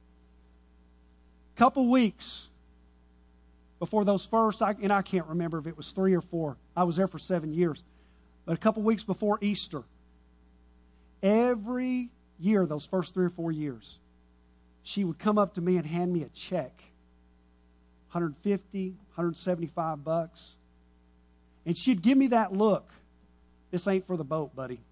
Couple weeks before those first, and I can't remember if it was 3 or 4. I was there for 7 years. But a couple weeks before Easter, every year, those first 3 or 4 years, she would come up to me and hand me a check. $150, $175. And she'd give me that look. This ain't for the boat, buddy.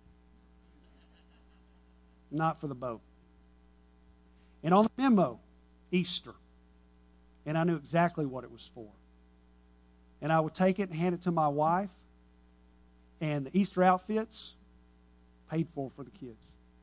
Not for the boat. And on the memo, Easter. And I knew exactly what it was for. And I would take it and hand it to my wife. And the Easter outfits, paid for the kids.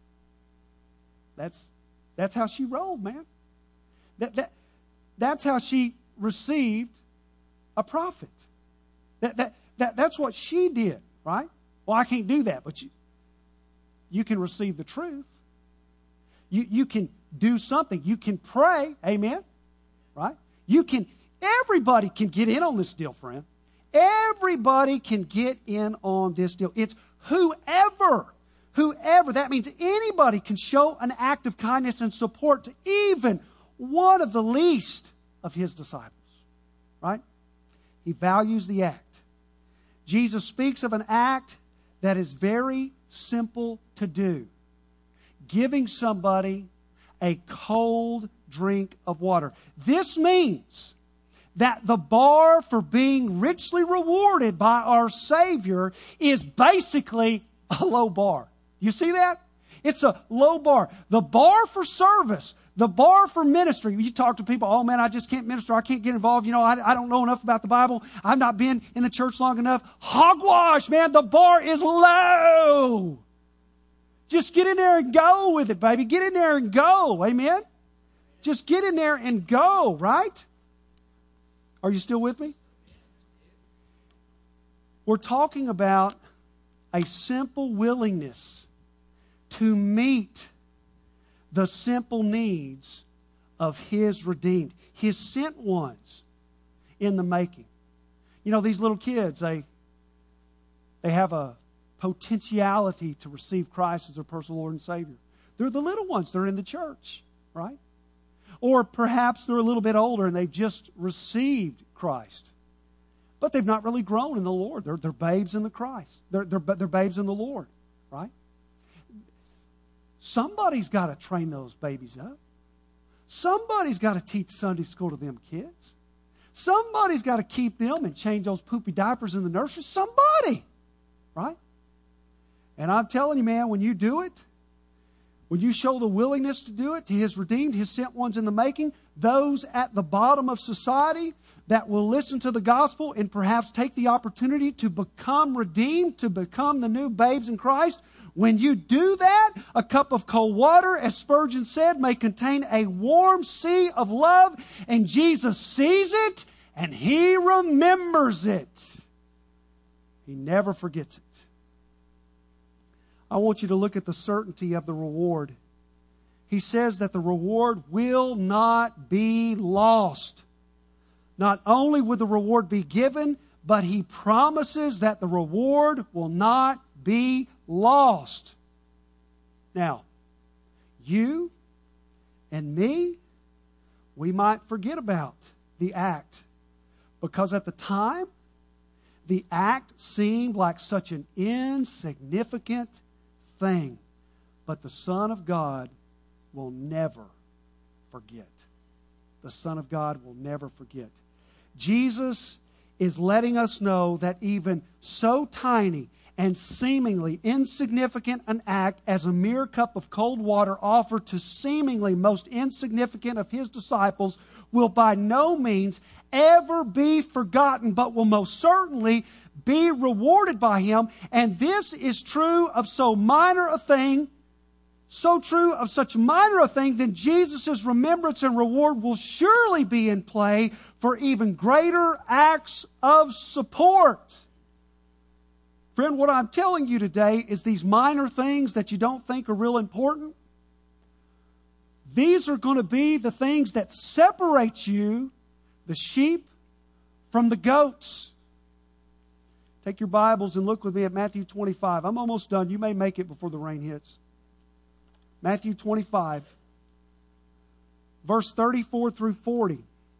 That's how she rolled, man. That's how she received a prophet. That's what she did, right? Well, I can't do that, but you can receive the truth. You can do something. You can pray, amen, right? Everybody can get in on this deal, friend. Everybody can get in on this deal. It's whoever, that means anybody can show an act of kindness and support to even one of the least of his disciples, right? He values the act. Jesus speaks of an act that is very simple to do. Giving somebody a cold drink of water. This means that the bar for being richly rewarded by our Savior is basically a low bar. You see that? It's a low bar. The bar for service, the bar for ministry. You talk to people, oh man, I just can't minister. I can't get involved. You know, I don't know enough about the Bible. I've not been in the church long enough. Hogwash, man. The bar is low. Just get in there and go with it, baby. Get in there and go. Amen? Just get in there and go, right? Are you still with me? We're talking about a simple willingness to meet the simple needs of His redeemed, His sent ones in the making. You know, these little kids, they have a potentiality to receive Christ as their personal Lord and Savior. They're the little ones. They're in the church, right? Or perhaps they're a little bit older and they've just received Christ. But they've not really grown in the Lord. They're babes in the Christ. They're babes in the Lord, right? Somebody's got to train those babies up. Somebody's got to teach Sunday school to them kids. Somebody's got to keep them and change those poopy diapers in the nursery. Somebody, right? And I'm telling you, man, when you do it, when you show the willingness to do it to His redeemed, His sent ones in the making, those at the bottom of society that will listen to the gospel and perhaps take the opportunity to become redeemed, to become the new babes in Christ. When you do that, a cup of cold water, as Spurgeon said, may contain a warm sea of love, and Jesus sees it and He remembers it. He never forgets it. I want you to look at the certainty of the reward. He says that the reward will not be lost. Not only will the reward be given, but He promises that the reward will not be lost. Now, you and me, we might forget about the act, because at the time, the act seemed like such an insignificant thing. But the Son of God will never forget. The Son of God will never forget. Jesus is letting us know that even so tiny and seemingly insignificant an act as a mere cup of cold water offered to seemingly most insignificant of His disciples will by no means ever be forgotten, but will most certainly be rewarded by Him. And this is true of so minor a thing, so true of such minor a thing, then Jesus' remembrance and reward will surely be in play for even greater acts of support. Friend, what I'm telling you today is these minor things that you don't think are real important, these are going to be the things that separate you, the sheep, from the goats. Take your Bibles and look with me at Matthew 25. I'm almost done. You may make it before the rain hits. Matthew 25, verse 34 through 40.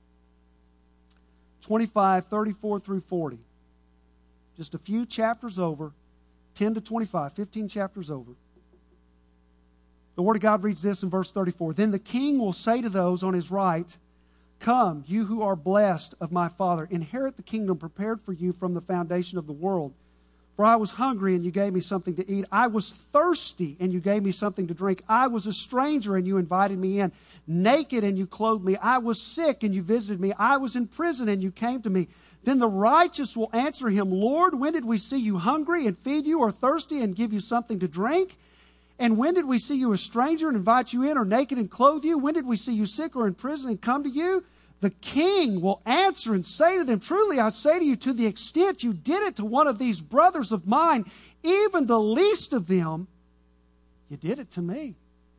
25, 34 through 40. Just a few chapters over, 10 to 25, 15 chapters over. The Word of God reads this in verse 34. Then the king will say to those on his right, Come, you who are blessed of my Father, inherit the kingdom prepared for you from the foundation of the world. For I was hungry, and you gave me something to eat. I was thirsty, and you gave me something to drink. I was a stranger, and you invited me in. Naked, and you clothed me. I was sick, and you visited me. I was in prison, and you came to me. Then the righteous will answer him, Lord, when did we see you hungry and feed you, or thirsty and give you something to drink? And when did we see you a stranger and invite you in, or naked and clothe you? When did we see you sick or in prison and come to you? The king will answer and say to them, Truly I say to you, to the extent you did it to one of these brothers of mine, even the least of them, you did it to me.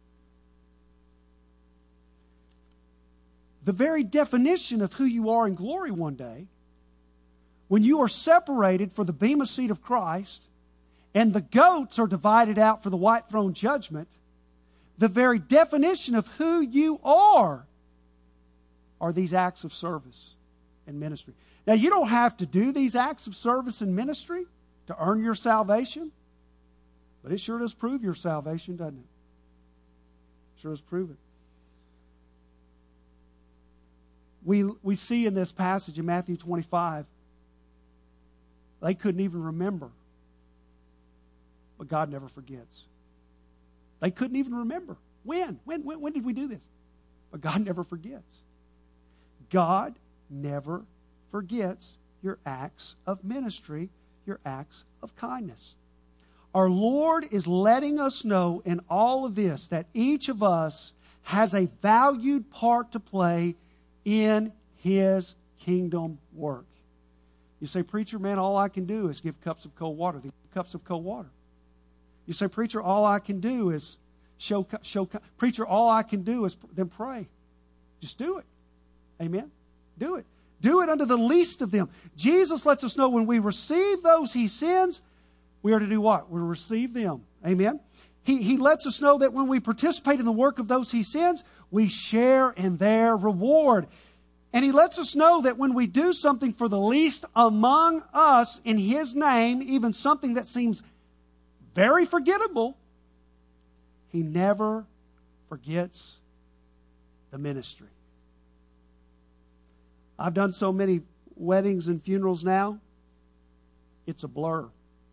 The very definition of who you are in glory one day, when you are separated for the bema seat of Christ, and the goats are divided out for the white throne judgment, the very definition of who you are these acts of service and ministry. Now, you don't have to do these acts of service and ministry to earn your salvation, but it sure does prove your salvation, doesn't it? Sure does prove it. We see in this passage in Matthew 25, they couldn't even remember. But God never forgets. They couldn't even remember. When did we do this? But God never forgets. God never forgets your acts of ministry, your acts of kindness. Our Lord is letting us know in all of this that each of us has a valued part to play in His kingdom work. You say, Preacher, man, all I can do is give cups of cold water. They give cups of cold water. You say, Preacher, all I can do is show. Preacher, all I can do is then pray. Just do it. Amen? Do it. Do it unto the least of them. Jesus lets us know when we receive those He sends, we are to do what? We're to receive them. Amen? He lets us know that when we participate in the work of those He sends, we share in their reward. And He lets us know that when we do something for the least among us in His name, even something that seems very forgettable, He never forgets the ministry. I've done so many weddings and funerals now, it's a blur.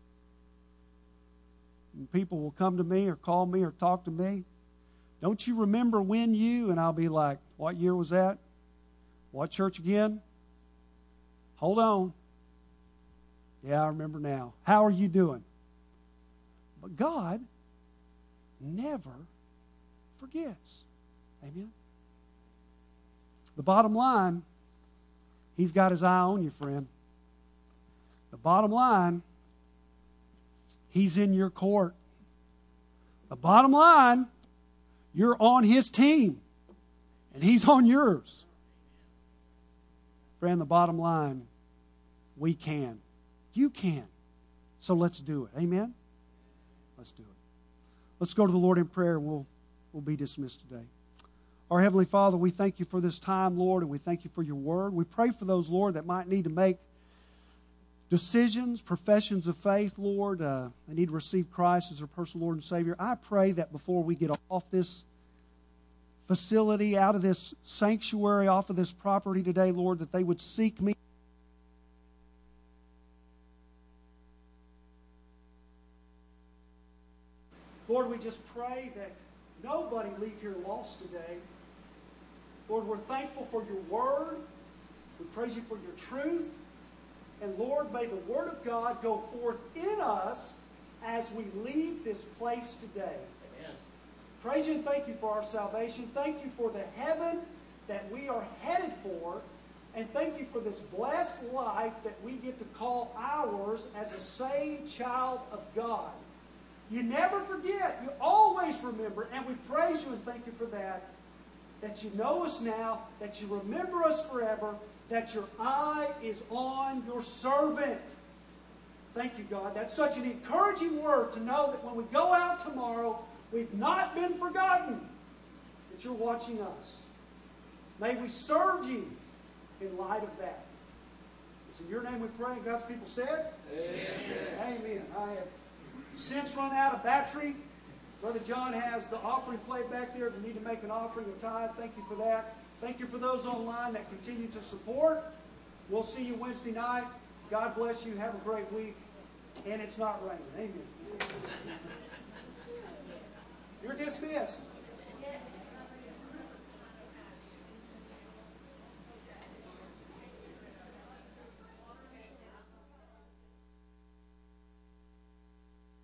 And people will come to me or call me or talk to me. Don't you remember when you? And I'll be like, What year was that? What church again? Hold on. Yeah, I remember now. How are you doing? But God never forgets. Amen? The bottom line, He's got His eye on you, friend. The bottom line, He's in your court. The bottom line, you're on His team, and He's on yours. Friend, the bottom line, we can. You can. So let's do it. Amen? Let's do it. Let's go to the Lord in prayer, and we'll be dismissed today. Our Heavenly Father, we thank You for this time, Lord, and we thank You for Your Word. We pray for those, Lord, that might need to make decisions, professions of faith, Lord. They need to receive Christ as their personal Lord and Savior. I pray that before we get off this facility, out of this sanctuary, off of this property today, Lord, that they would seek Me. Lord, we just pray that nobody leave here lost today. Lord, we're thankful for Your Word. We praise You for Your truth. And Lord, may the Word of God go forth in us as we leave this place today. Amen. Praise You and thank You for our salvation. Thank You for the heaven that we are headed for. And thank You for this blessed life that we get to call ours as a saved child of God. You never forget. You always remember. And we praise You and thank You for that. That You know us now. That You remember us forever. That Your eye is on Your servant. Thank You, God. That's such an encouraging word to know that when we go out tomorrow, we've not been forgotten. That You're watching us. May we serve You in light of that. It's in Your name we pray. And God's people said, Amen. Amen. I have since run out of battery. Brother John has the offering plate back there. If you need to make an offering, a tithe, thank you for that. Thank you for those online that continue to support. We'll see you Wednesday night. God bless you. Have a great week. And it's not raining. Amen. You're dismissed.